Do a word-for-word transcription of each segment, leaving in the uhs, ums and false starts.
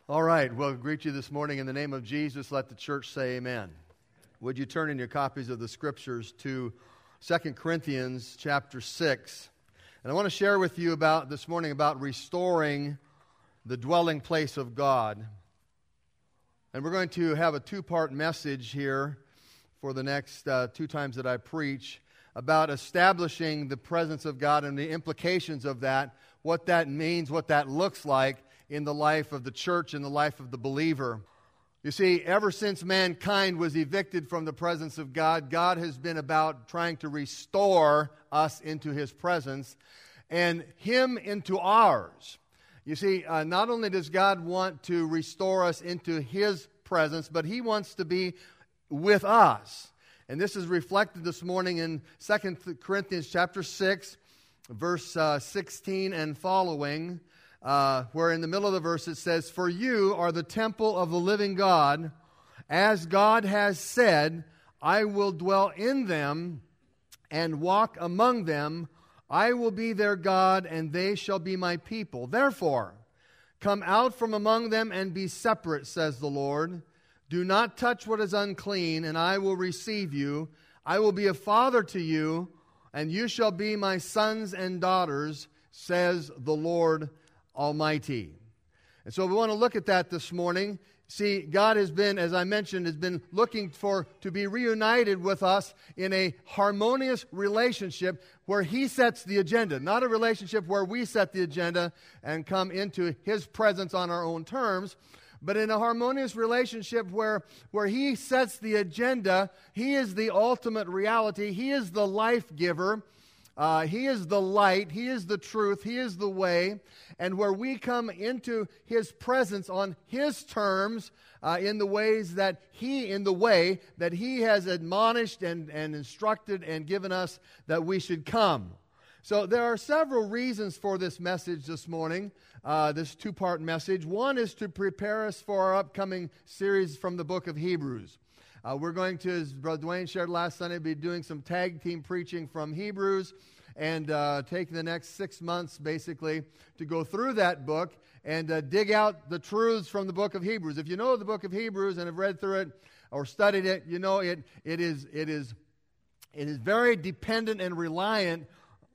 All right, well, greet you this morning in the name of Jesus. Let the church say amen. Would you turn in your copies of the Scriptures to Second Corinthians chapter six. And I want to share with you about this morning about restoring the dwelling place of God. And we're going to have a two-part message here for the next uh, two times that I preach about establishing the presence of God and the implications of that, what that means, what that looks like in the life of the church, in the life of the believer. You see, ever since mankind was evicted from the presence of God, God has been about trying to restore us into His presence and Him into ours. You see, uh, not only does God want to restore us into His presence, but He wants to be with us. And this is reflected this morning in Second Corinthians chapter six, verse uh, sixteen and following, uh, where in the middle of the verse it says, "For you are the temple of the living God, as God has said, I will dwell in them and walk among them. I will be their God, and they shall be my people. Therefore, come out from among them and be separate, says the Lord. Do not touch what is unclean, and I will receive you. I will be a father to you, and you shall be my sons and daughters, says the Lord Almighty." And so we want to look at that this morning. See, God has been, as I mentioned, has been looking for to be reunited with us in a harmonious relationship where He sets the agenda, not a relationship where we set the agenda and come into His presence on our own terms, but in a harmonious relationship where, where He sets the agenda. He is the ultimate reality. He is the life giver. Uh, he is the light. He is the truth. He is the way. And where we come into His presence on His terms, uh, in the ways that He, in the way that He has admonished and, and instructed and given us that we should come. So there are several reasons for this message this morning, uh, this two-part message. One is to prepare us for our upcoming series from the book of Hebrews. Uh, we're going to, as Brother Dwayne shared last Sunday, be doing some tag team preaching from Hebrews and uh, taking the next six months, basically, to go through that book and uh, dig out the truths from the book of Hebrews. If you know the book of Hebrews and have read through it or studied it, you know it. It is it is it is very dependent and reliant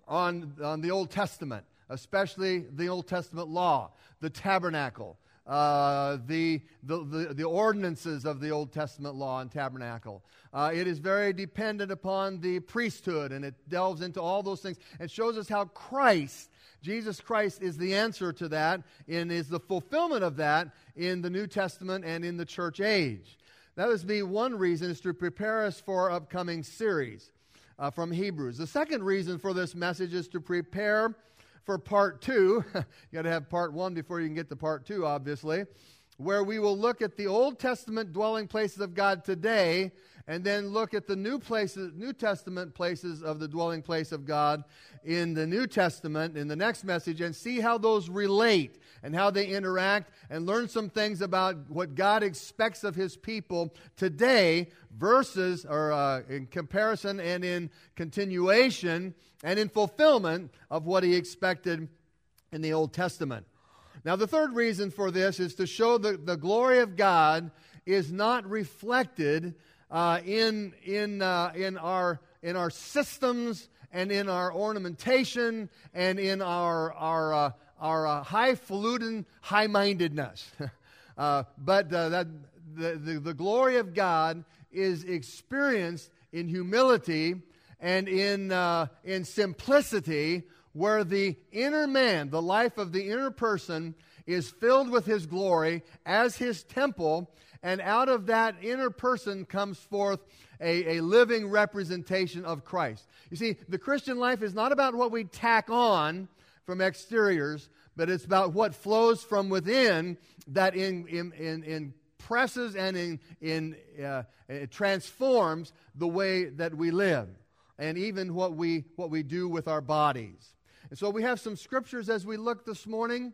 on on the Old Testament, especially the Old Testament law, the tabernacle. Uh, the, the, the, the ordinances of the Old Testament law and tabernacle. Uh, it is very dependent upon the priesthood, and it delves into all those things and shows us how Christ, Jesus Christ, is the answer to that and is the fulfillment of that in the New Testament and in the church age. That would be one reason, is to prepare us for our upcoming series uh, from Hebrews. The second reason for this message is to prepare for part two. You got to have part one before you can get to part two, obviously, where we will look at the Old Testament dwelling places of God today, and then look at the New places, New Testament places of the dwelling place of God in the New Testament in the next message, and see how those relate and how they interact, and learn some things about what God expects of His people today versus, or uh, in comparison and in continuation and in fulfillment of what He expected in the Old Testament. Now, the third reason for this is to show that the glory of God is not reflected uh, in in uh, in our in our systems and in our ornamentation and in our our uh, our uh, highfalutin high-mindedness, uh, but uh, that the, the the glory of God is experienced in humility and in uh, in simplicity, where the inner man, the life of the inner person, is filled with His glory as His temple, and out of that inner person comes forth a, a living representation of Christ. You see, the Christian life is not about what we tack on from exteriors, but it's about what flows from within that in, in, in, impresses and in, in, uh, it transforms the way that we live, and even what we what we do with our bodies. And so we have some scriptures as we look this morning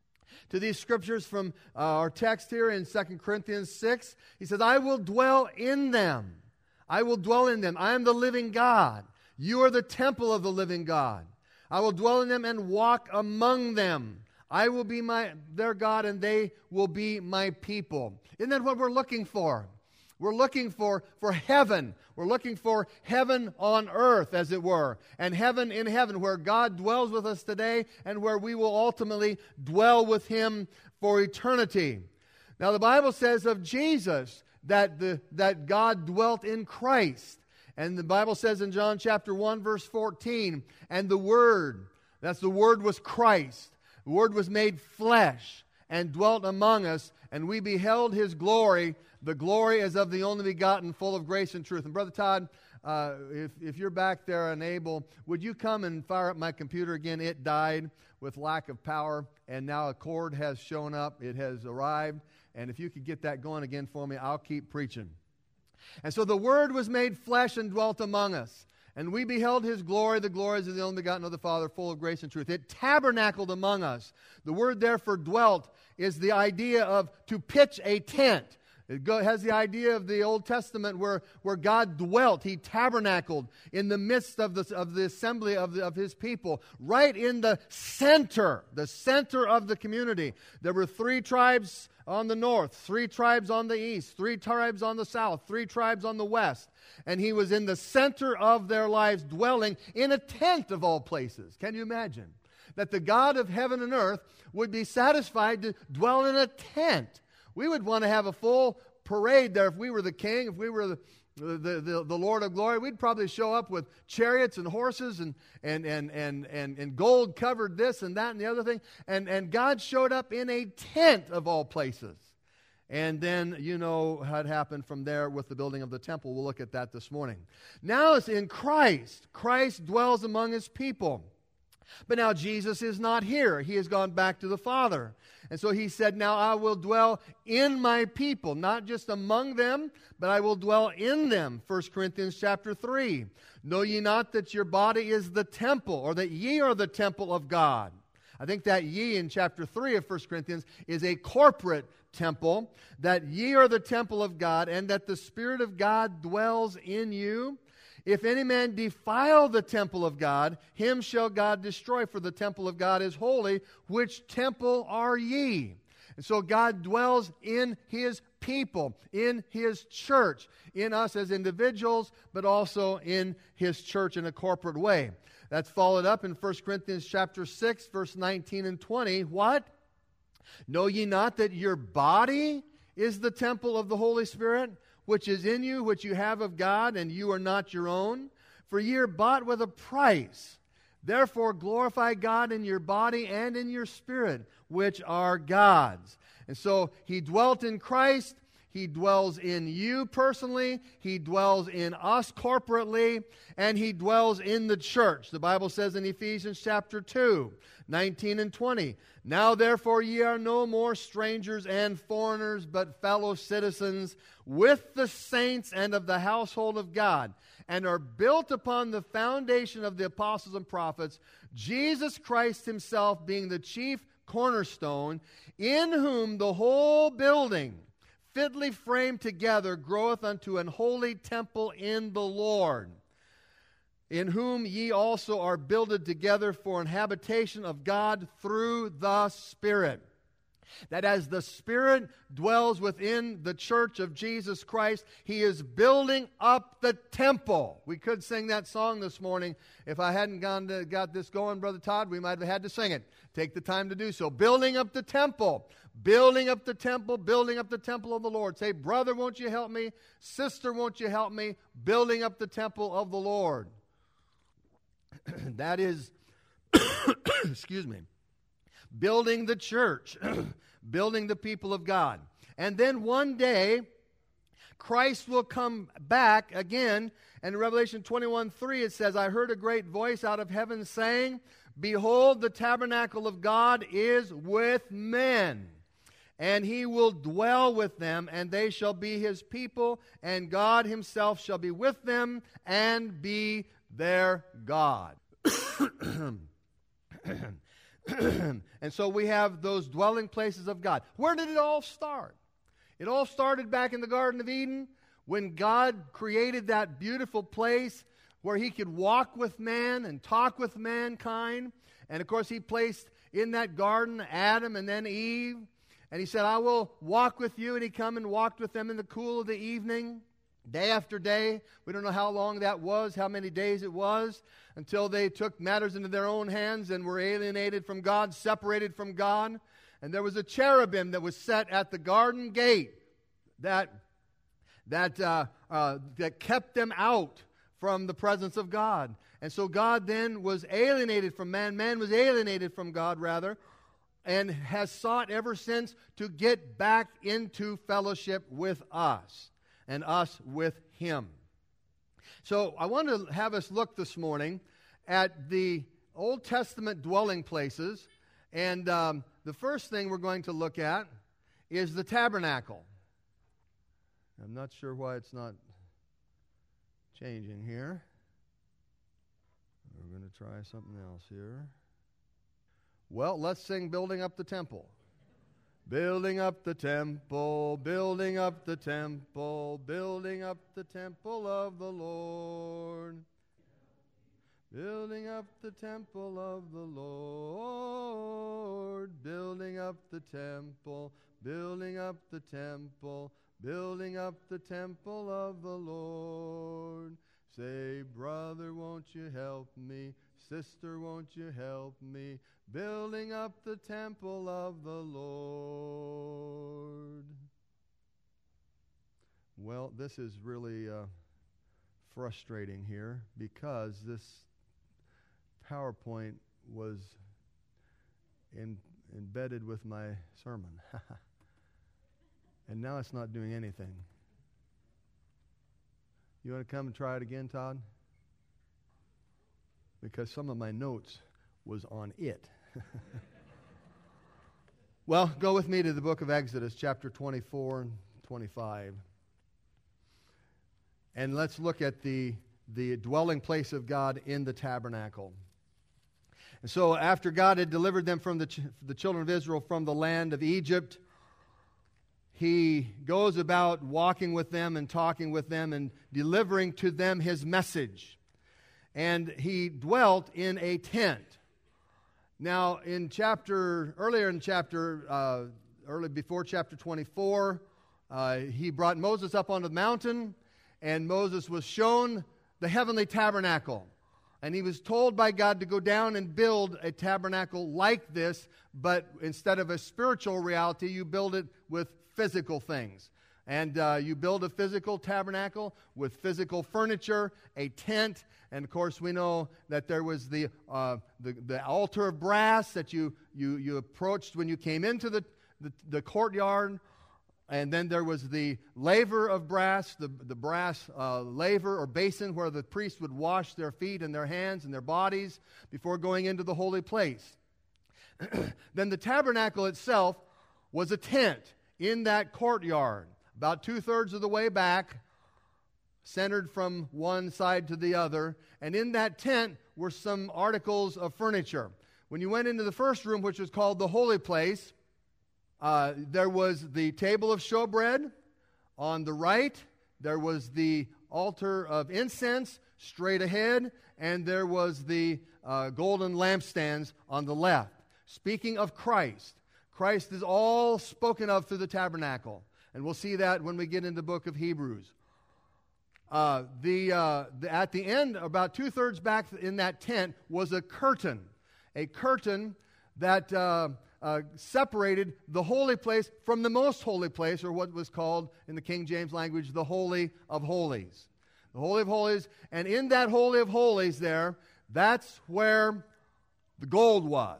to these scriptures from uh, our text here in Second Corinthians six. He says, I will dwell in them. I will dwell in them. I am the living God. You are the temple of the living God. I will dwell in them and walk among them. I will be my their God, and they will be my people. Isn't that what we're looking for? We're looking for, for heaven. We're looking for heaven on earth, as it were, and heaven in heaven, where God dwells with us today and where we will ultimately dwell with Him for eternity. Now, the Bible says of Jesus that, the, that God dwelt in Christ. And the Bible says in John chapter one, verse fourteen, and the Word, that's the Word was Christ. The Word was made flesh and dwelt among us, and we beheld His glory. The glory is of the only begotten, full of grace and truth. And Brother Todd, uh, if, if you're back there and able, would you come and fire up my computer again? It died with lack of power, and now a cord has shown up. It has arrived. And if you could get that going again for me, I'll keep preaching. And so the Word was made flesh and dwelt among us. And we beheld His glory, the glories of the only begotten of the Father, full of grace and truth. It tabernacled among us. The word there for dwelt is the idea of to pitch a tent. It has the idea of the Old Testament where, where God dwelt. He tabernacled in the midst of the, of the assembly of, the, of His people, right in the center, the center of the community. There were three tribes on the north, three tribes on the east, three tribes on the south, three tribes on the west. And He was in the center of their lives, dwelling in a tent of all places. Can you imagine that the God of heaven and earth would be satisfied to dwell in a tent? We would want to have a full parade there if we were the king, if we were the, the, the, the Lord of glory. We'd probably show up with chariots and horses and, and, and, and, and, and gold covered this and that and the other thing. And, and God showed up in a tent of all places. And then you know what happened from there with the building of the temple. We'll look at that this morning. Now it's in Christ. Christ dwells among His people. But now Jesus is not here. He has gone back to the Father. And so He said, now I will dwell in my people, not just among them, but I will dwell in them. First Corinthians chapter three. Know ye not that your body is the temple, or that ye are the temple of God? I think that ye in chapter three of First Corinthians is a corporate temple, that ye are the temple of God, and that the Spirit of God dwells in you. If any man defile the temple of God, him shall God destroy, for the temple of God is holy. Which temple are ye? And so God dwells in His people, in His church, in us as individuals, but also in His church in a corporate way. That's followed up in First Corinthians chapter six, verse nineteen and twenty. What? Know ye not that your body is the temple of the Holy Spirit, which is in you, which you have of God, and you are not your own? For ye are bought with a price. Therefore glorify God in your body and in your spirit, which are God's. And so He dwelt in Christ. He dwells in you personally. He dwells in us corporately. And He dwells in the church. The Bible says in Ephesians chapter two, nineteen and twenty, now therefore ye are no more strangers and foreigners, but fellow citizens with the saints and of the household of God, and are built upon the foundation of the apostles and prophets, Jesus Christ Himself being the chief cornerstone, in whom the whole building, fitly framed together, groweth unto an holy temple in the Lord, in whom ye also are builded together for an habitation of God through the Spirit. That as the Spirit dwells within the church of Jesus Christ, He is building up the temple. We could sing that song this morning. If I hadn't gone to, got this going, Brother Todd, we might have had to sing it. Take the time to do so. Building up the temple. Building up the temple. Building up the temple of the Lord. Say, brother, won't you help me? Sister, won't you help me? Building up the temple of the Lord. That is, excuse me, building the church, building the people of God. And then one day, Christ will come back again. And in Revelation twenty-one three, it says, I heard a great voice out of heaven saying, behold, the tabernacle of God is with men, and He will dwell with them, and they shall be His people, and God Himself shall be with them and be their God. And so we have those dwelling places of God. Where did it all start? It all started back in the Garden of Eden when God created that beautiful place where He could walk with man and talk with mankind. And of course He placed in that garden, Adam and then Eve. And he said, I will walk with you. And he come and walked with them in the cool of the evening, day after day. We don't know how long that was, how many days it was, until they took matters into their own hands and were alienated from God, separated from God. And there was a cherubim that was set at the garden gate that, that, uh, uh, that kept them out from the presence of God. And so God then was alienated from man. Man was alienated from God, rather, and has sought ever since to get back into fellowship with us and us with Him. So I want to have us look this morning at the Old Testament dwelling places. And um, the first thing we're going to look at is the tabernacle. I'm not sure why it's not changing here. We're going to try something else here. Well, let's sing Building Up the Temple. Building up the temple, building up the temple, building up the temple of the Lord. Building up the temple of the Lord. Building up the temple, building up the temple, building up the temple of the Lord. Say, brother, won't you help me? Sister, won't you help me? Building up the temple of the Lord. Well, this is really uh, frustrating here because this PowerPoint was in, embedded with my sermon. And now it's not doing anything. You want to come and try it again, Todd? Because some of my notes was on it. Well, go with me to the book of Exodus, chapter twenty-four and twenty-five. And let's look at the, the dwelling place of God in the tabernacle. And so after God had delivered them from the, ch- the children of Israel from the land of Egypt, He goes about walking with them and talking with them and delivering to them His message. And He dwelt in a tent. Now, in chapter, earlier in chapter, uh, early before chapter twenty-four, uh, He brought Moses up onto the mountain, and Moses was shown the heavenly tabernacle. And he was told by God to go down and build a tabernacle like this, but instead of a spiritual reality, you build it with physical things. And uh, you build a physical tabernacle with physical furniture, a tent, and of course we know that there was the uh, the, the altar of brass that you you you approached when you came into the, the, the courtyard, and then there was the laver of brass, the, the brass uh, laver or basin where the priest would wash their feet and their hands and their bodies before going into the holy place. Then the tabernacle itself was a tent in that courtyard, about two-thirds of the way back, centered from one side to the other. And in that tent were some articles of furniture. When you went into the first room, which was called the holy place, uh, there was the table of showbread on the right. There was the altar of incense straight ahead. And there was the uh, golden lampstands on the left. Speaking of Christ, Christ is all spoken of through the tabernacle. And we'll see that when we get into the book of Hebrews. Uh, the, uh, the at the end, about two-thirds back in that tent, was a curtain. A curtain that uh, uh, separated the holy place from the most holy place, or what was called in the King James language, the Holy of Holies. The Holy of Holies. And in that Holy of Holies there, that's where the gold was.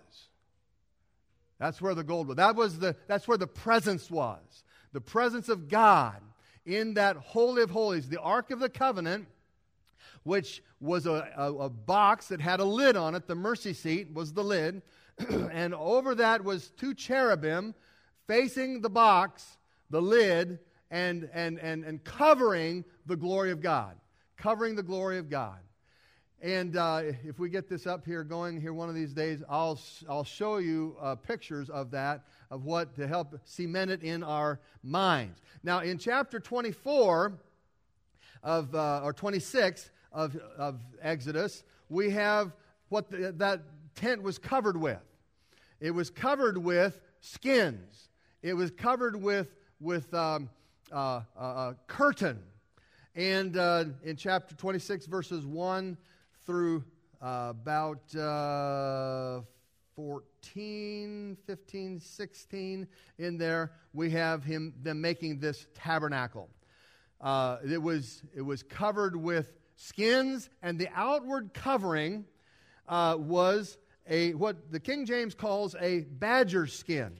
That's where the gold was. That was the, that's where the presence was. The presence of God in that Holy of Holies. The Ark of the Covenant, which was a, a, a box that had a lid on it. The mercy seat was the lid. And over that was two cherubim facing the box, the lid, and, and, and, and covering the glory of God. Covering the glory of God. And uh, if we get this up here going here one of these days, I'll I'll show you uh, pictures of that, of what to help cement it in our minds. Now, in chapter twenty-four of uh, or twenty-six of of Exodus, we have what the, that tent was covered with. It was covered with skins. It was covered with, with um, uh, uh, a curtain. And uh, in chapter twenty-six, verses one through uh, about uh, fourteen, fifteen, sixteen, in there, we have him them making this tabernacle. Uh, it was it was covered with skins, and the outward covering uh, was a what the King James calls a badger skin.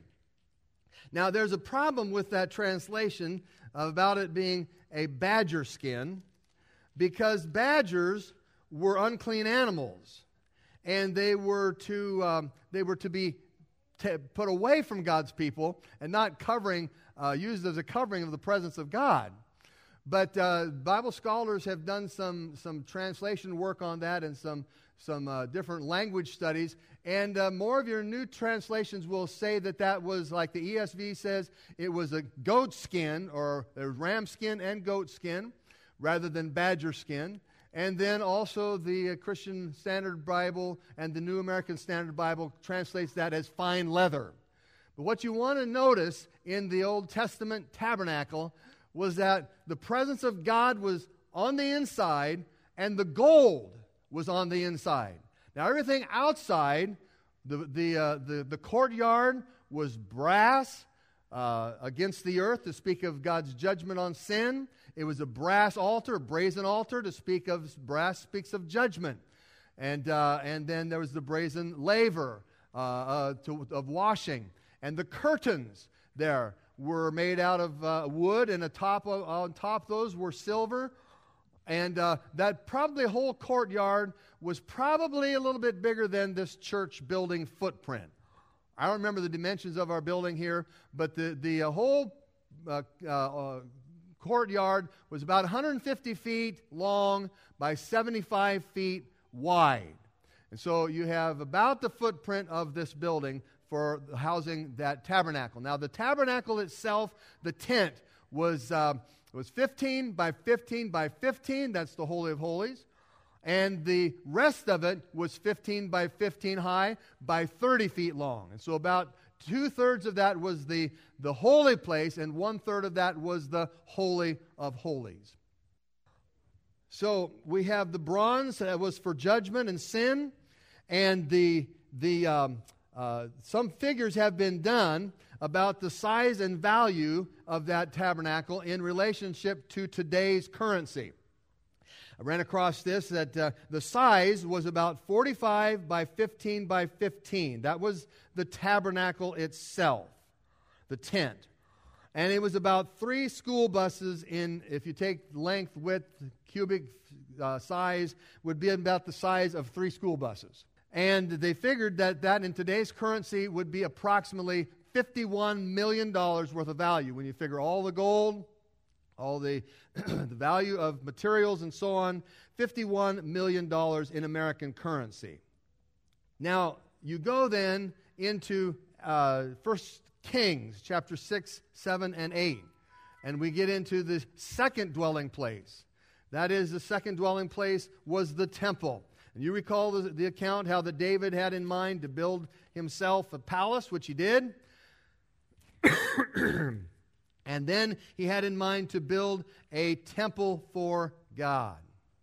Now, there's a problem with that translation about it being a badger skin, because badgers were unclean animals, and they were to um, they were to be t- put away from God's people and not covering uh, used as a covering of the presence of God. But uh, Bible scholars have done some some translation work on that and some some uh, different language studies. And uh, more of your new translations will say that that was, like the E S V says, it was a goat skin, or there's ram skin and goat skin, rather than badger skin. And then also the uh, Christian Standard Bible and the New American Standard Bible translates that as fine leather. But what you want to notice in the Old Testament tabernacle was that the presence of God was on the inside, and the gold was on the inside. Now, everything outside, the the uh, the, the courtyard was brass uh, against the earth to speak of God's judgment on sin. It was a brass altar, a brazen altar to speak of, brass speaks of judgment. And uh, and then there was the brazen laver uh, uh, to, of washing. And the curtains there were made out of uh, wood, and atop of, on top of those were silver. And uh, that probably whole courtyard was probably a little bit bigger than this church building footprint. I don't remember the dimensions of our building here, but the, the uh, whole uh, uh, courtyard was about one hundred fifty feet long by seventy-five feet wide. And so you have about the footprint of this building for housing that tabernacle. Now, the tabernacle itself, the tent, was... Uh, It was fifteen by fifteen by fifteen. That's the Holy of Holies. And the rest of it was fifteen by fifteen high by thirty feet long. And so about two-thirds of that was the, the holy place, and one-third of that was the Holy of Holies. So we have the bronze that was for judgment and sin, and the the um, uh, some figures have been done about the size and value of that tabernacle in relationship to today's currency. I ran across this, that uh, the size was about forty-five by fifteen by fifteen. That was the tabernacle itself, the tent. And it was about three school buses in, if you take length, width, cubic uh, size, would be about the size of three school buses. And they figured that that in today's currency would be approximately fifty-one million dollars worth of value. When you figure all the gold, all the, the value of materials and so on, fifty-one million dollars in American currency. Now, you go then into uh, First Kings, chapter six, seven, and eight, and we get into the second dwelling place. That is, the second dwelling place was the temple. And you recall the, the account how that David had in mind to build himself a palace, which he did. And then he had in mind to build a temple for God.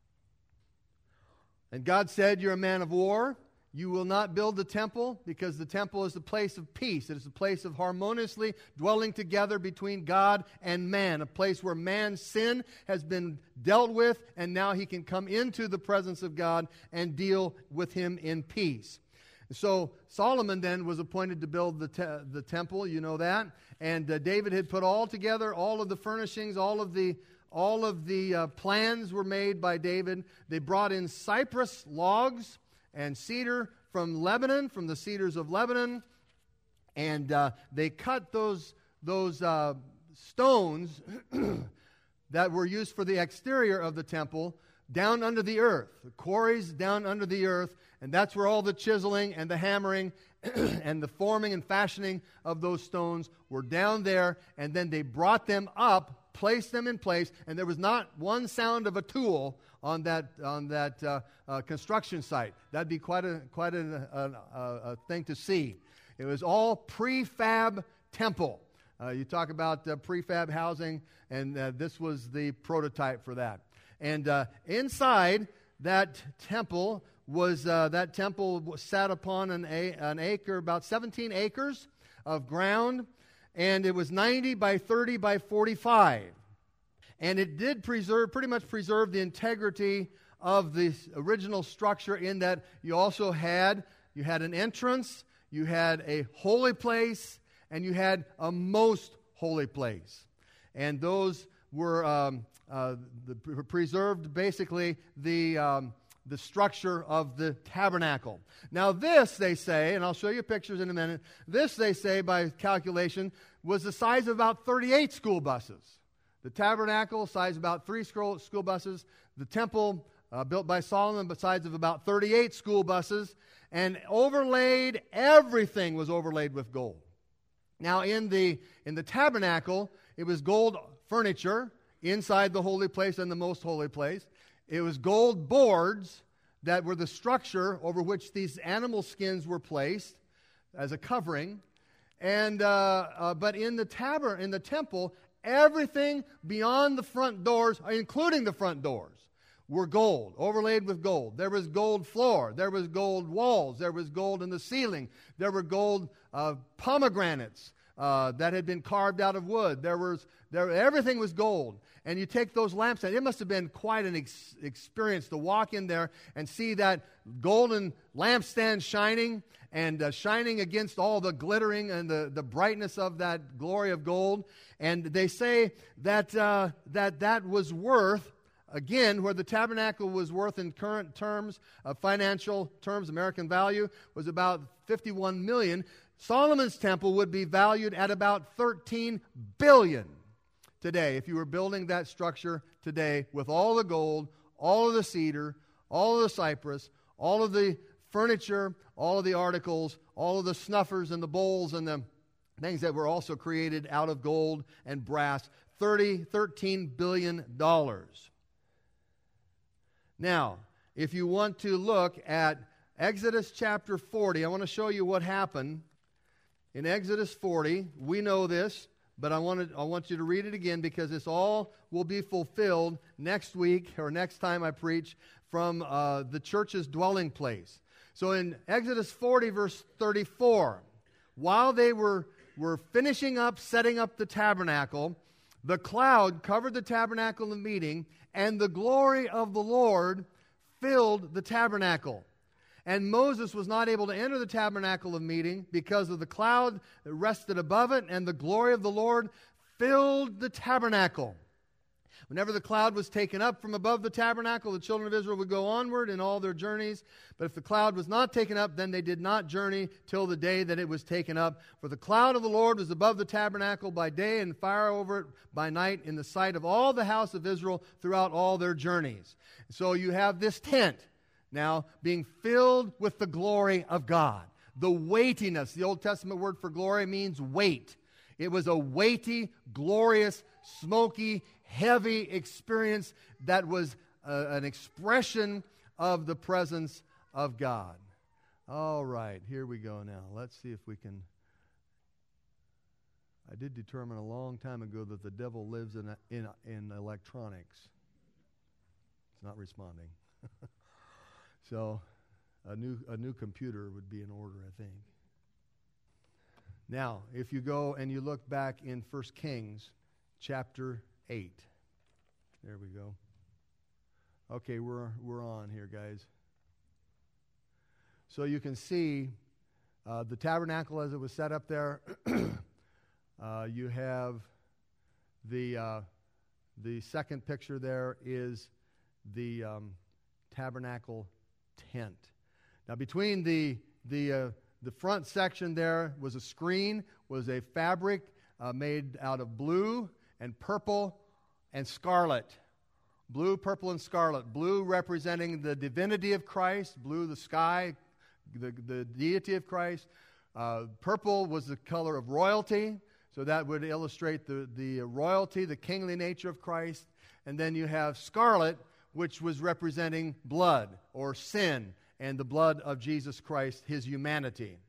And God said, "You're a man of war. You will not build the temple, because the temple is the place of peace. It is a place of harmoniously dwelling together between God and man, a place where man's sin has been dealt with, and now he can come into the presence of God and deal with him in peace." So Solomon then was appointed to build the te- the temple, you know that, and uh, David had put all together, all of the furnishings, all of the all of the uh, plans were made by David. They brought in cypress logs and cedar from Lebanon, from the cedars of Lebanon, and uh, they cut those those uh, stones that were used for the exterior of the temple down under the earth, the quarries down under the earth, and that's where all the chiseling and the hammering and the forming and fashioning of those stones were down there, and then they brought them up, placed them in place, and there was not one sound of a tool on that on that uh, uh, construction site. That'd be quite a quite a, a, a, a thing to see. It was all prefab temple. Uh, you talk about uh, prefab housing, and uh, this was the prototype for that. And uh, inside that temple was uh, that temple sat upon an, a- an acre, about seventeen acres of ground, and it was ninety by thirty by forty-five. And it did preserve, pretty much preserve the integrity of the original structure in that you also had, you had an entrance, you had a holy place, and you had a most holy place. And those were um, uh, the, preserved basically the, um, the structure of the tabernacle. Now this, they say, and I'll show you pictures in a minute, this, they say, by calculation, was the size of about thirty-eight school buses. The tabernacle, size about three school, school buses. The temple, uh, built by Solomon, the size of about thirty-eight school buses. And overlaid, everything was overlaid with gold. Now, in the in the tabernacle, it was gold furniture inside the holy place and the most holy place. It was gold boards that were the structure over which these animal skins were placed as a covering. And uh, uh, but in the taber in the temple, everything beyond the front doors, including the front doors, were gold, overlaid with gold. There was gold floor. There was gold walls. There was gold in the ceiling. There were gold uh, pomegranates uh, that had been carved out of wood. There was there everything was gold. And you take those lampstands. It must have been quite an ex- experience to walk in there and see that golden lampstand shining and uh, shining against all the glittering and the, the brightness of that glory of gold. And they say that uh, that that was worth, again, where the tabernacle was worth in current terms, uh, financial terms, American value, was about fifty-one million dollars. Solomon's temple would be valued at about thirteen billion dollars today if you were building that structure today with all the gold, all of the cedar, all of the cypress, all of the furniture, all of the articles, all of the snuffers and the bowls and the things that were also created out of gold and brass. thirty, thirteen billion dollars. Now, if you want to look at Exodus chapter forty, I want to show you what happened in Exodus forty. We know this, but I want to, I want you to read it again because this all will be fulfilled next week or next time I preach from uh, the church's dwelling place. So in Exodus forty, verse thirty-four, while they were, were finishing up, setting up the tabernacle, the cloud covered the tabernacle of meeting, and the glory of the Lord filled the tabernacle. And Moses was not able to enter the tabernacle of meeting because of the cloud that rested above it, and the glory of the Lord filled the tabernacle. Whenever the cloud was taken up from above the tabernacle, the children of Israel would go onward in all their journeys. But if the cloud was not taken up, then they did not journey till the day that it was taken up. For the cloud of the Lord was above the tabernacle by day, and fire over it by night, in the sight of all the house of Israel throughout all their journeys. So you have this tent now being filled with the glory of God. The weightiness, the Old Testament word for glory means weight. It was a weighty, glorious, smoky, heavy experience that was uh, an expression of the presence of God. All right, here we go now. Let's see if we can... I did determine a long time ago that the devil lives in, a, in, in electronics. It's not responding. So a new, a new computer would be in order, I think. Now, if you go and you look back in First Kings chapter eight. There we go. Okay, we're we're on here, guys. So you can see uh, the tabernacle as it was set up there. uh, you have the uh, the second picture there is the um, tabernacle tent. Now, between the the uh, the front section there was a screen, was a fabric uh, made out of blue and purple and scarlet. Blue, purple, and scarlet. Blue representing the divinity of Christ. Blue, the sky, the, the deity of Christ. Uh, purple was the color of royalty, so that would illustrate the, the royalty, the kingly nature of Christ. And then you have scarlet, which was representing blood or sin and the blood of Jesus Christ, his humanity.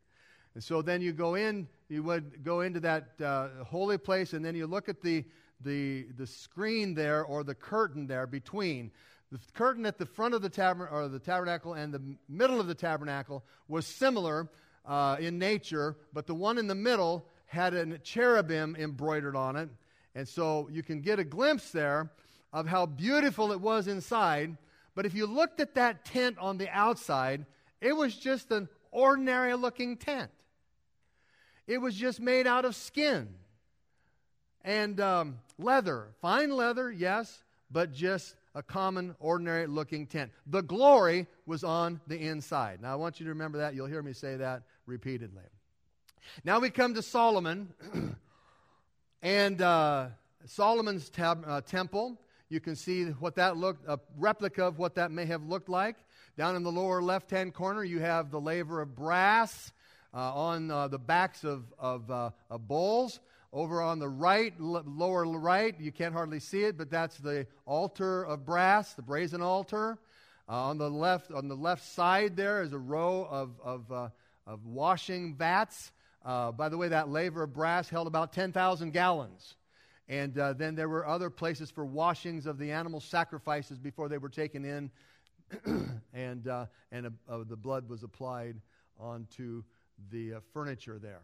And so then you go in, you would go into that uh, holy place, and then you look at the, the, the screen there, or the curtain there between. The curtain at the front of the, tabern- or the tabernacle and the middle of the tabernacle was similar uh, in nature, but the one in the middle had a cherubim embroidered on it. And so you can get a glimpse there of how beautiful it was inside. But if you looked at that tent on the outside, it was just an ordinary looking tent. It was just made out of skin and um, leather. Fine leather, yes, but just a common, ordinary looking tent. The glory was on the inside. Now I want you to remember that. You'll hear me say that repeatedly. Now we come to Solomon and uh, Solomon's tab- uh, temple. You can see what that looked, a replica of what that may have looked like. Down in the lower left-hand corner, you have the laver of brass uh, on uh, the backs of, of, uh, of bulls. Over on the right, l- lower right, you can't hardly see it, but that's the altar of brass, the brazen altar. Uh, on the left, on the left side, there is a row of of, uh, of washing vats. Uh, by the way, that laver of brass held about ten thousand gallons. And uh, then there were other places for washings of the animal sacrifices before they were taken in, and uh, and uh, uh, the blood was applied onto the uh, furniture there.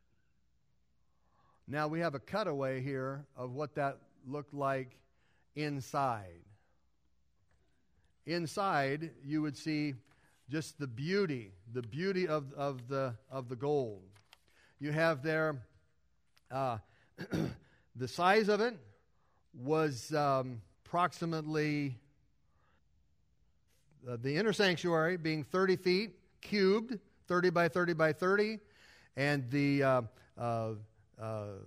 Now we have a cutaway here of what that looked like inside. Inside, you would see just the beauty, the beauty of, of, the, of the gold. You have there, uh, the size of it was um, approximately, uh, the inner sanctuary being thirty feet, cubed, thirty by thirty by thirty, and the uh, uh, Uh,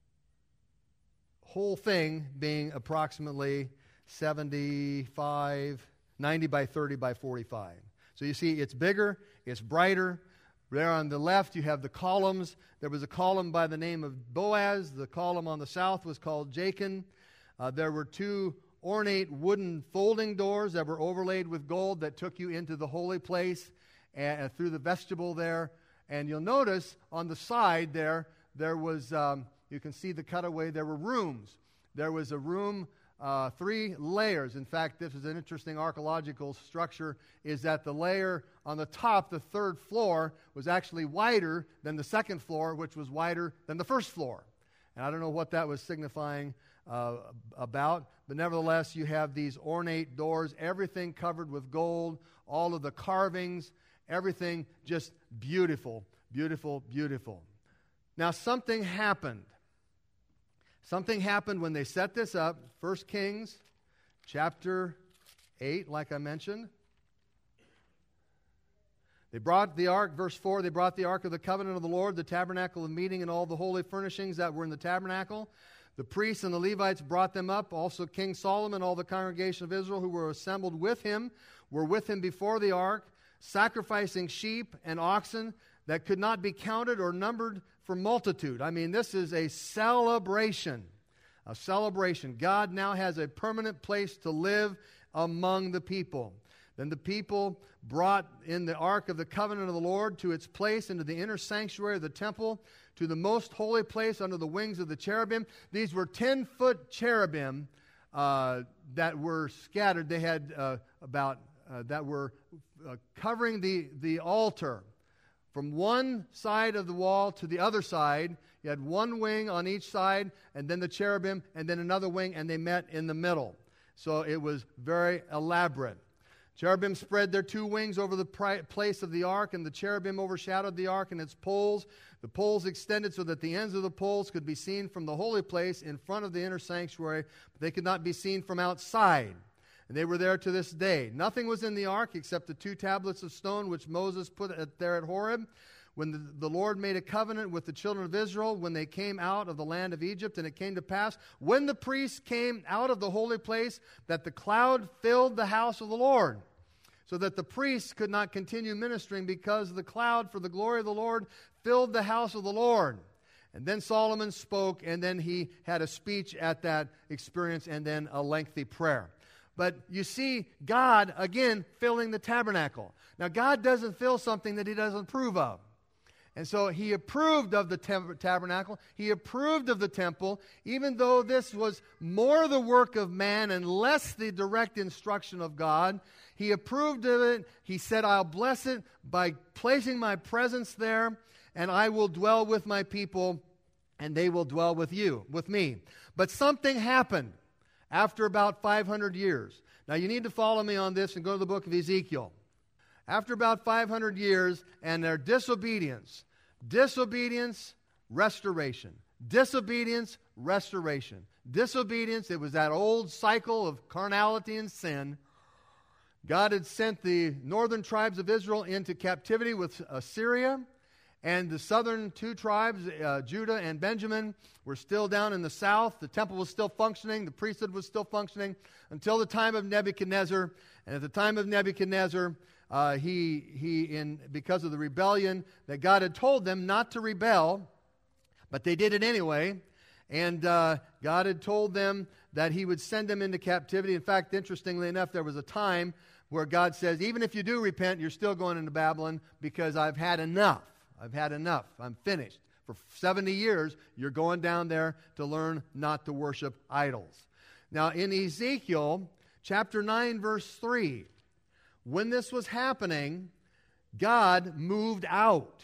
whole thing being approximately seventy-five, ninety by thirty by forty-five. So you see it's bigger, it's brighter. There on the left you have the columns. There was a column by the name of Boaz. The column on the south was called Jachin. Uh, there were two ornate wooden folding doors that were overlaid with gold that took you into the holy place and, uh, through the vestibule there. And you'll notice on the side there, There was, um, you can see the cutaway, there were rooms. There was a room, uh, three layers. In fact, this is an interesting archaeological structure, is that the layer on the top, the third floor, was actually wider than the second floor, which was wider than the first floor. And I don't know what that was signifying uh, about, but nevertheless, you have these ornate doors, everything covered with gold, all of the carvings, everything just beautiful, beautiful, beautiful. Now, something happened. Something happened when they set this up. First Kings chapter eight, like I mentioned. They brought the ark, verse four, they brought the ark of the covenant of the Lord, the tabernacle of meeting, and all the holy furnishings that were in the tabernacle. The priests and the Levites brought them up. Also King Solomon, all the congregation of Israel who were assembled with him, were with him before the ark, sacrificing sheep and oxen that could not be counted or numbered for multitude. I mean, this is a celebration. A celebration. God now has a permanent place to live among the people. Then the people brought in the ark of the covenant of the Lord to its place into the inner sanctuary of the temple, to the most holy place under the wings of the cherubim. These were ten-foot cherubim uh, that were scattered. They had uh, about, uh, that were uh, covering the, the altar. From one side of the wall to the other side, you had one wing on each side, and then the cherubim, and then another wing, and they met in the middle. So it was very elaborate. Cherubim spread their two wings over the pri- place of the ark, and the cherubim overshadowed the ark and its poles. The poles extended so that the ends of the poles could be seen from the holy place in front of the inner sanctuary, but they could not be seen from outside. And they were there to this day. Nothing was in the ark except the two tablets of stone which Moses put there at Horeb when the, the Lord made a covenant with the children of Israel when they came out of the land of Egypt. And it came to pass, when the priests came out of the holy place, that the cloud filled the house of the Lord, so that the priests could not continue ministering because the cloud for the glory of the Lord filled the house of the Lord. And then Solomon spoke, and then he had a speech at that experience, and then a lengthy prayer. But you see God, again, filling the tabernacle. Now, God doesn't fill something that he doesn't approve of. And so he approved of the tem- tabernacle. He approved of the temple, even though this was more the work of man and less the direct instruction of God. He approved of it. He said, I'll bless it by placing my presence there, and I will dwell with my people, and they will dwell with you, with me. But something happened after about five hundred years. Now you need to follow me on this and go to the book of Ezekiel. After about five hundred years and their disobedience, disobedience, restoration, disobedience, restoration, disobedience, it was that old cycle of carnality and sin. God had sent the northern tribes of Israel into captivity with Assyria, and the southern two tribes, uh, Judah and Benjamin, were still down in the south. The temple was still functioning. The priesthood was still functioning until the time of Nebuchadnezzar. And at the time of Nebuchadnezzar, uh, he, he in because of the rebellion that God had told them not to rebel, but they did it anyway. And uh, God had told them that he would send them into captivity. In fact, interestingly enough, there was a time where God says, even if you do repent, you're still going into Babylon because I've had enough. I've had enough. I'm finished. For seventy years, you're going down there to learn not to worship idols. Now, in Ezekiel chapter nine, verse three, when this was happening, God moved out.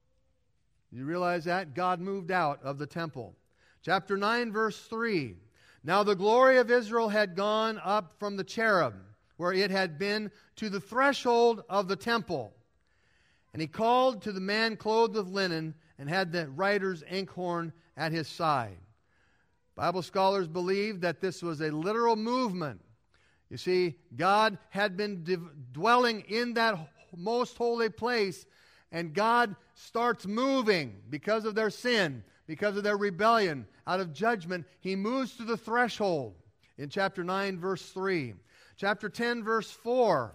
You realize that? God moved out of the temple. Chapter nine, verse three. Now the glory of Israel had gone up from the cherub, where it had been, to the threshold of the temple. And he called to the man clothed with linen and had the writer's inkhorn at his side. Bible scholars believe that this was a literal movement. You see, God had been d- dwelling in that most holy place, and God starts moving because of their sin, because of their rebellion. Out of judgment, he moves to the threshold in chapter nine, verse three. Chapter ten, verse four.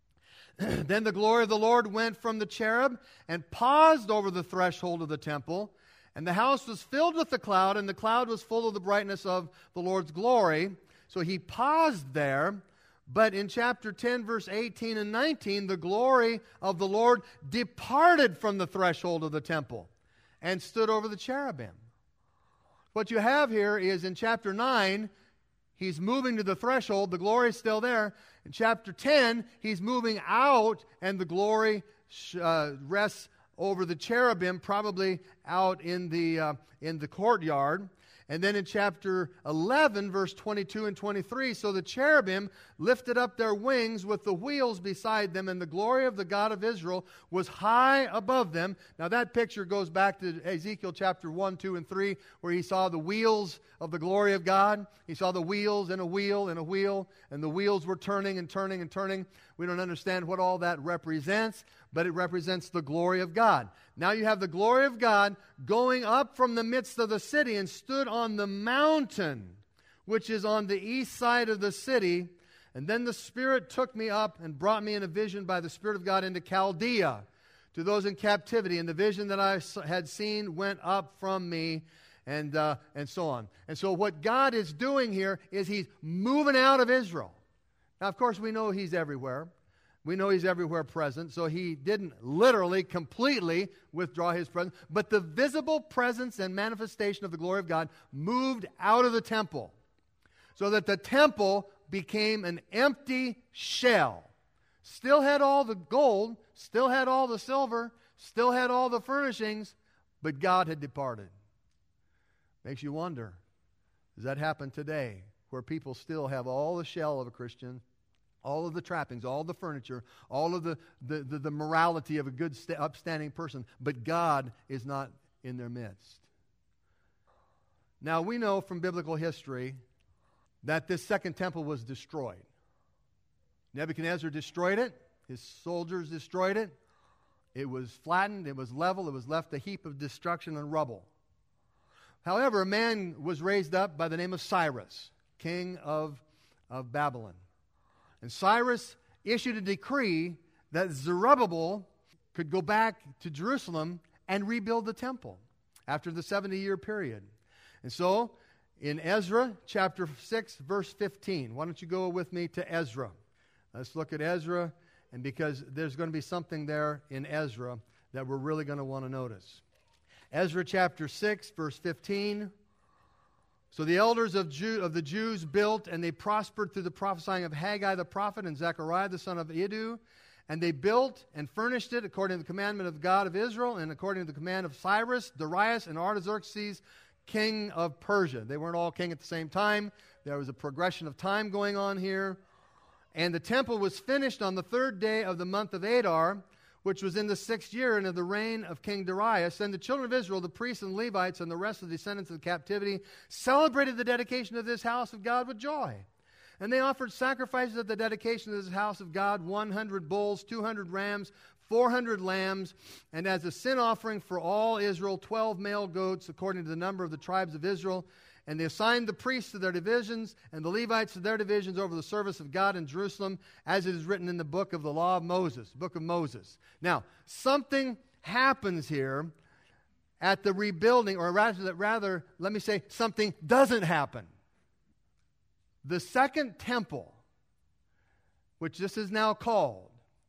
Then the glory of the Lord went from the cherub and paused over the threshold of the temple, and the house was filled with the cloud, and the cloud was full of the brightness of the Lord's glory. So he paused there. But in chapter ten, verse eighteen and nineteen, the glory of the Lord departed from the threshold of the temple and stood over the cherubim. What you have here is in chapter nine, he's moving to the threshold. The glory is still there. In chapter ten, he's moving out, and the glory uh, rests over the cherubim, probably out in the uh, in the courtyard. And then in chapter eleven, verse twenty-two and twenty-three, so the cherubim lifted up their wings with the wheels beside them, and the glory of the God of Israel was high above them. Now that picture goes back to Ezekiel chapter one, two, and three, where he saw the wheels of the glory of God. He saw the wheels and a wheel and a wheel, and the wheels were turning and turning and turning. We don't understand what all that represents, but it represents the glory of God. Now you have the glory of God going up from the midst of the city and stood on the mountain, which is on the east side of the city. And then the Spirit took me up and brought me in a vision by the Spirit of God into Chaldea to those in captivity. And the vision that I had seen went up from me, and uh, and so on. And so what God is doing here is he's moving out of Israel. Now, of course, we know he's everywhere. We know he's everywhere present, so he didn't literally, completely withdraw his presence. But the visible presence and manifestation of the glory of God moved out of the temple, so that the temple became an empty shell. Still had all the gold, still had all the silver, still had all the furnishings, but God had departed. Makes you wonder, does that happen today, where people still have all the shell of a Christian, all of the trappings, all the furniture, all of the, the, the, the morality of a good, st- upstanding person, but God is not in their midst? Now, we know from biblical history that this second temple was destroyed. Nebuchadnezzar destroyed it. His soldiers destroyed it. It was flattened. It was leveled. It was left a heap of destruction and rubble. However, a man was raised up by the name of Cyrus, king of, of Babylon. And Cyrus issued a decree that Zerubbabel could go back to Jerusalem and rebuild the temple after the seventy-year period. And so, in Ezra chapter six, verse fifteen, why don't you go with me to Ezra? Let's look at Ezra, and because there's going to be something there in Ezra that we're really going to want to notice. Ezra chapter six, verse fifteen. So the elders of, Jew, of the Jews built, and they prospered through the prophesying of Haggai the prophet and Zechariah the son of Iddo. And they built and furnished it according to the commandment of God of Israel and according to the command of Cyrus, Darius, and Artaxerxes, king of Persia. They weren't all king at the same time. There was a progression of time going on here. And the temple was finished on the third day of the month of Adar, which was in the sixth year and of the reign of King Darius. And the children of Israel, the priests and Levites, and the rest of the descendants of the captivity, celebrated the dedication of this house of God with joy. And they offered sacrifices at the dedication of this house of God, one hundred bulls, two hundred rams, four hundred lambs, and as a sin offering for all Israel, twelve male goats, according to the number of the tribes of Israel. And they assigned the priests to their divisions and the Levites to their divisions over the service of God in Jerusalem, as it is written in the book of the law of Moses, book of Moses. Now, something happens here at the rebuilding, or rather, rather, let me say, something doesn't happen. The second temple, which this is now called,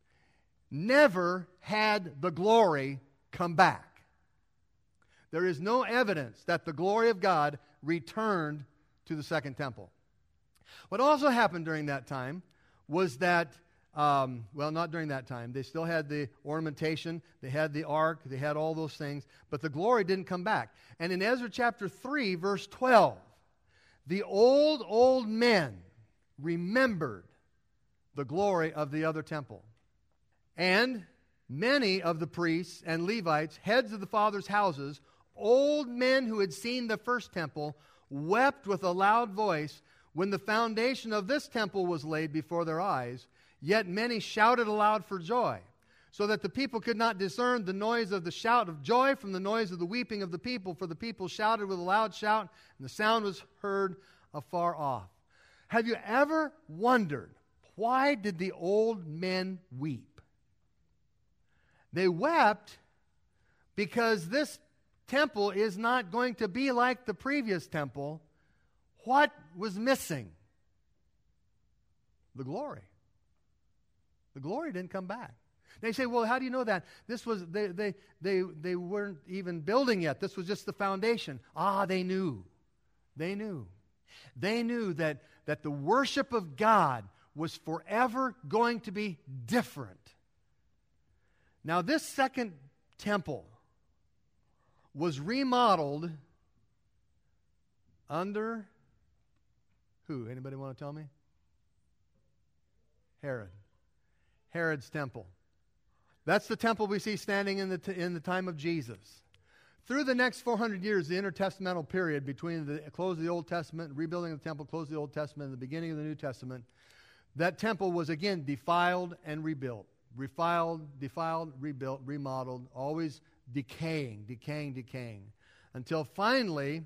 never had the glory come back. There is no evidence that the glory of God returned to the second temple. What also happened during that time was that, um, well, not during that time. They still had the ornamentation, they had the ark, they had all those things, but the glory didn't come back. And in Ezra chapter three, verse twelve, the old, old men remembered the glory of the other temple. And many of the priests and Levites, heads of the fathers' houses, old men who had seen the first temple, wept with a loud voice when the foundation of this temple was laid before their eyes. Yet many shouted aloud for joy, so that the people could not discern the noise of the shout of joy from the noise of the weeping of the people, for the people shouted with a loud shout, and the sound was heard afar off. Have you ever wondered, why did the old men weep? They wept because this temple is not going to be like the previous temple. What was missing? The glory. The glory didn't come back. They say, well, how do you know that? This was they they they they weren't even building yet. This was just the foundation. Ah, they knew. They knew. They knew that, that the worship of God was forever going to be different. Now, this second temple was remodeled under who? Anybody want to tell me? Herod. Herod's temple. That's the temple we see standing in the t- in the time of Jesus. Through the next four hundred years, the intertestamental period between the close of the Old Testament, rebuilding of the temple, close of the Old Testament, and the beginning of the New Testament, that temple was again defiled and rebuilt. Refiled, defiled, rebuilt, remodeled, always decaying, decaying, decaying. Until finally,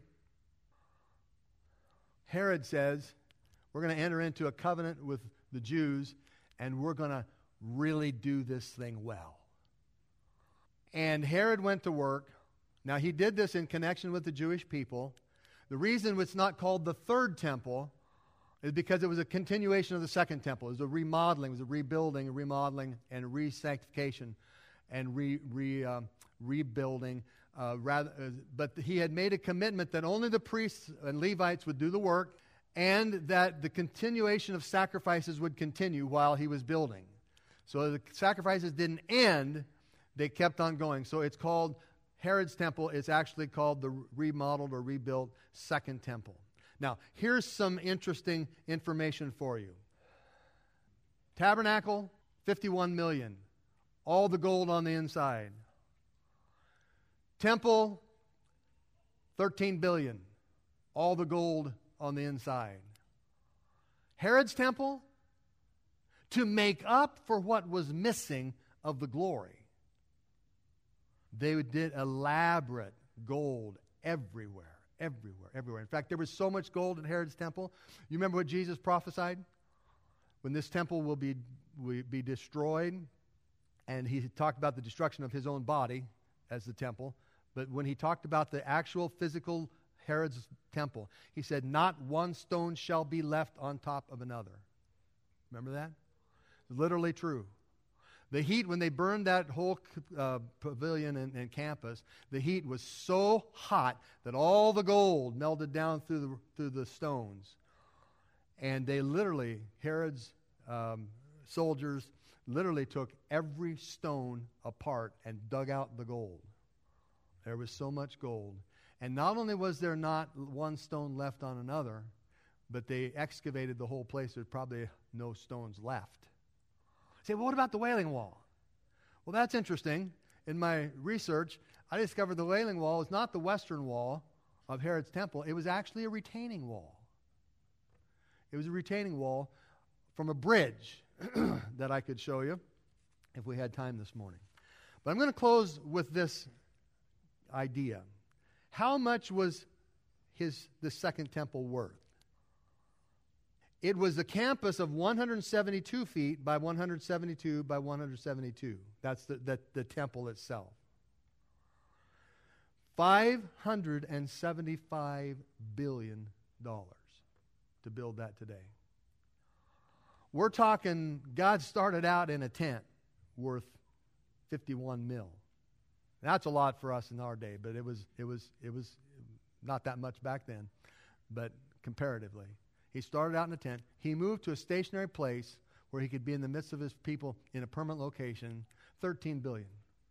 Herod says, we're going to enter into a covenant with the Jews, and we're going to really do this thing well. And Herod went to work. Now, he did this in connection with the Jewish people. The reason it's not called the third temple is because it was a continuation of the second temple. It was a remodeling, it was a rebuilding, a remodeling, and re-sanctification, and re, re, um, rebuilding. Uh, rather, uh, but he had made a commitment that only the priests and Levites would do the work, and that the continuation of sacrifices would continue while he was building. So the sacrifices didn't end, they kept on going. So it's called Herod's temple. It's actually called the remodeled or rebuilt second temple. Now, here's some interesting information for you. Tabernacle, fifty-one million. All the gold on the inside. Temple, thirteen billion. All the gold on the inside. Herod's temple, to make up for what was missing of the glory, they did elaborate gold everywhere, everywhere, everywhere. In fact, there was so much gold in Herod's temple. You remember what Jesus prophesied? When this temple will be, will be destroyed, and he talked about the destruction of his own body as the temple, but when he talked about the actual physical Herod's temple, he said, not one stone shall be left on top of another. Remember that? Literally true. The heat, when they burned that whole uh, pavilion and, and campus, the heat was so hot that all the gold melted down through the, through the stones. And they literally, Herod's um, soldiers literally took every stone apart and dug out the gold. There was so much gold. And not only was there not one stone left on another, but they excavated the whole place. There's probably no stones left. Say, well, what about the Wailing Wall? Well, that's interesting. In my research, I discovered the Wailing Wall is not the western wall of Herod's temple. It was actually a retaining wall. It was a retaining wall from a bridge that I could show you if we had time this morning. But I'm going to close with this idea. How much was his the second temple worth? It was a campus of one hundred seventy-two feet by one hundred seventy-two by one hundred seventy-two. That's the, the, the temple itself. five hundred seventy-five billion dollars to build that today. We're talking, God started out in a tent worth fifty-one mil. That's a lot for us in our day, but it was it was it was not that much back then, but comparatively. He started out in a tent. He moved to a stationary place where he could be in the midst of his people in a permanent location, thirteen billion.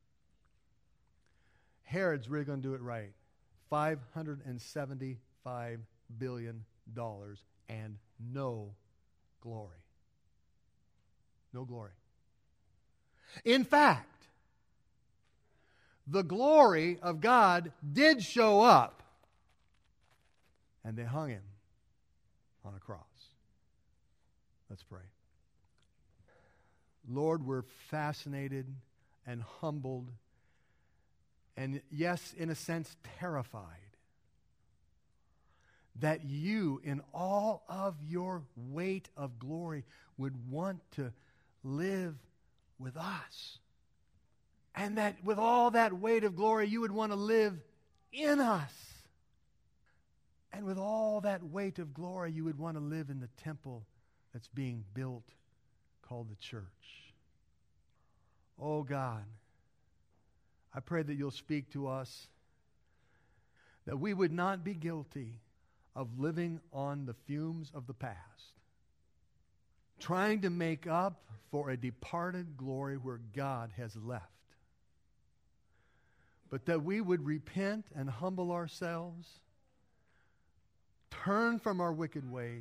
Herod's really going to do it right. five hundred seventy-five billion dollars and no glory. No glory. In fact, the glory of God did show up, and they hung him on a cross. Let's pray. Lord, we're fascinated and humbled and, yes, in a sense, terrified that you, in all of your weight of glory, would want to live with us. And that with all that weight of glory, you would want to live in us. And with all that weight of glory, you would want to live in the temple that's being built called the church. Oh God, I pray that you'll speak to us, that we would not be guilty of living on the fumes of the past, trying to make up for a departed glory where God has left. But that we would repent and humble ourselves, turn from our wicked ways,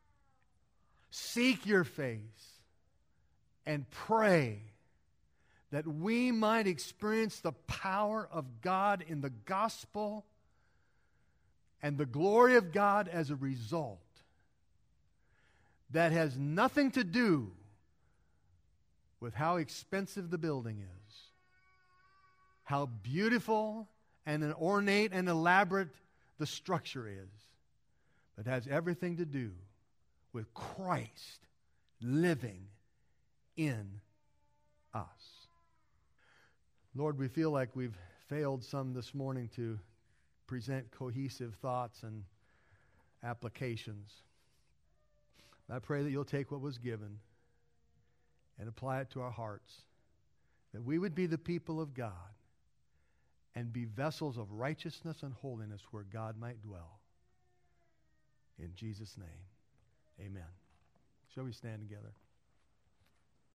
seek your face, and pray that we might experience the power of God in the gospel and the glory of God as a result. That has nothing to do with how expensive the building is, how beautiful and an ornate and elaborate the structure is, but has everything to do with Christ living in us. Lord, we feel like we've failed some this morning to present cohesive thoughts and applications. I pray that you'll take what was given and apply it to our hearts, that we would be the people of God and be vessels of righteousness and holiness where God might dwell. In Jesus' name, amen. Shall we stand together?